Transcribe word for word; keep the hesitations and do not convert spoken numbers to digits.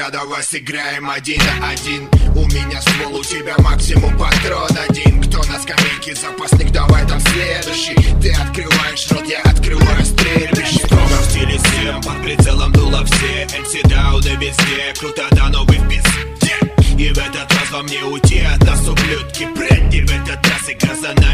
тогда давай сыграем один на один. У меня ствол, у тебя максимум патрон один. Кто на скамейке запасных, давай там следующий. Ты открываешь рот, я открываю стрельбище. Строго в стиле всем, под прицелом дуло все. эм си дауны везде, круто, да, но вы в пизде. И в этот раз вам не уйти от нас, ублюдки. Бренди, в этот раз игра за нами.